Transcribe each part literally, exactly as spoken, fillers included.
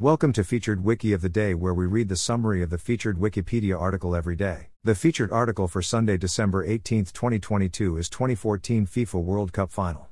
Welcome to Featured Wiki of the Day, where we read the summary of the featured Wikipedia article every day. The featured article for Sunday, December eighteenth, twenty twenty-two is twenty fourteen FIFA World Cup Final.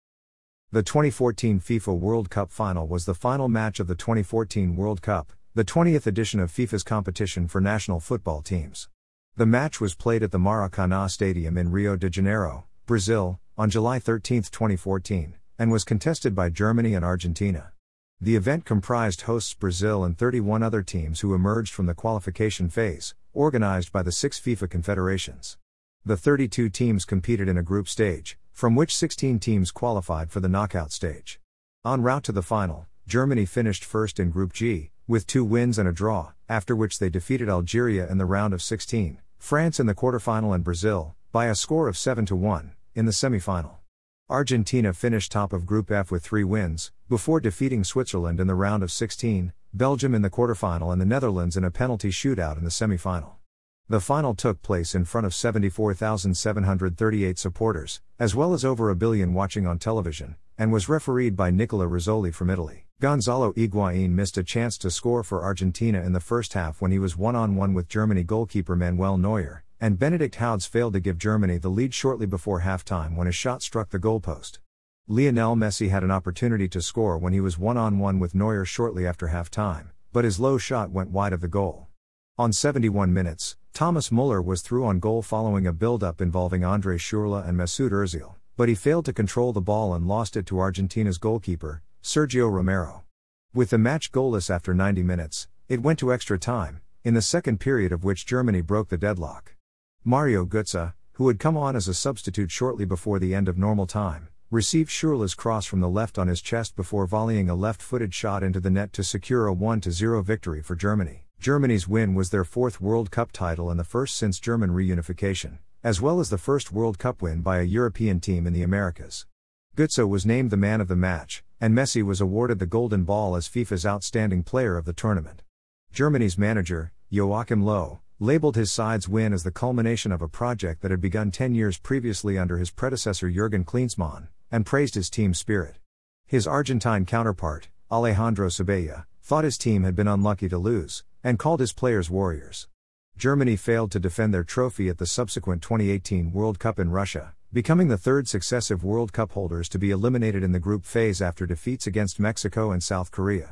The twenty fourteen FIFA World Cup Final was the final match of the twenty fourteen World Cup, the twentieth edition of FIFA's competition for national football teams. The match was played at the Maracanã Stadium in Rio de Janeiro, Brazil, on July thirteenth, twenty fourteen, and was contested by Germany and Argentina. The event comprised hosts Brazil and thirty-one other teams who emerged from the qualification phase, organized by the six FIFA confederations. The thirty-two teams competed in a group stage, from which sixteen teams qualified for the knockout stage. En route to the final, Germany finished first in Group G, with two wins and a draw, after which they defeated Algeria in the round of sixteen, France in the quarterfinal and Brazil, by a score of seven to one, in the semifinal. Argentina finished top of Group F with three wins, before defeating Switzerland in the round of sixteen, Belgium in the quarterfinal and the Netherlands in a penalty shootout in the semifinal. The final took place in front of seventy-four thousand seven hundred thirty-eight supporters, as well as over a billion watching on television, and was refereed by Nicola Rizzoli from Italy. Gonzalo Higuain missed a chance to score for Argentina in the first half when he was one-on-one with Germany goalkeeper Manuel Neuer, and Benedikt Höwedes failed to give Germany the lead shortly before halftime when his shot struck the goalpost. Lionel Messi had an opportunity to score when he was one-on-one with Neuer shortly after halftime, but his low shot went wide of the goal. On seventy-one minutes, Thomas Müller was through on goal following a build-up involving Andre Schürrle and Mesut Özil, but he failed to control the ball and lost it to Argentina's goalkeeper, Sergio Romero. With the match goalless after ninety minutes, it went to extra time, in the second period of which Germany broke the deadlock. Mario Götze, who had come on as a substitute shortly before the end of normal time, received Schürrle's cross from the left on his chest before volleying a left-footed shot into the net to secure a one to zero victory for Germany. Germany's win was their fourth World Cup title and the first since German reunification, as well as the first World Cup win by a European team in the Americas. Götze was named the man of the match, and Messi was awarded the Golden Ball as FIFA's outstanding player of the tournament. Germany's manager, Joachim Löw, labeled his side's win as the culmination of a project that had begun ten years previously under his predecessor Jürgen Klinsmann, and praised his team's spirit. His Argentine counterpart, Alejandro Sabella, thought his team had been unlucky to lose, and called his players warriors. Germany failed to defend their trophy at the subsequent twenty eighteen World Cup in Russia, becoming the third successive World Cup holders to be eliminated in the group phase after defeats against Mexico and South Korea.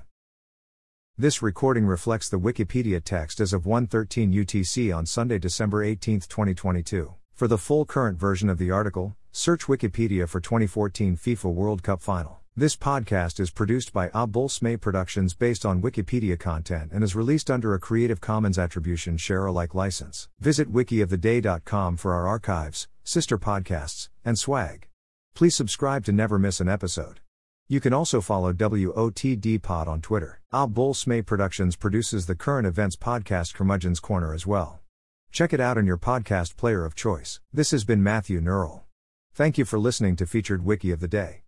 This recording reflects the Wikipedia text as of one thirteen U T C on Sunday, December eighteenth, twenty twenty-two. For the full current version of the article, search Wikipedia for twenty fourteen FIFA World Cup Final. This podcast is produced by Abul Smay Productions based on Wikipedia content and is released under a Creative Commons Attribution Share Alike license. Visit wiki of the day dot com for our archives, sister podcasts, and swag. Please subscribe to never miss an episode. You can also follow W O T D Pod on Twitter. Abul Smay Productions produces the current events podcast Curmudgeon's Corner as well. Check it out on your podcast player of choice. This has been Matthew Neural. Thank you for listening to Featured Wiki of the Day.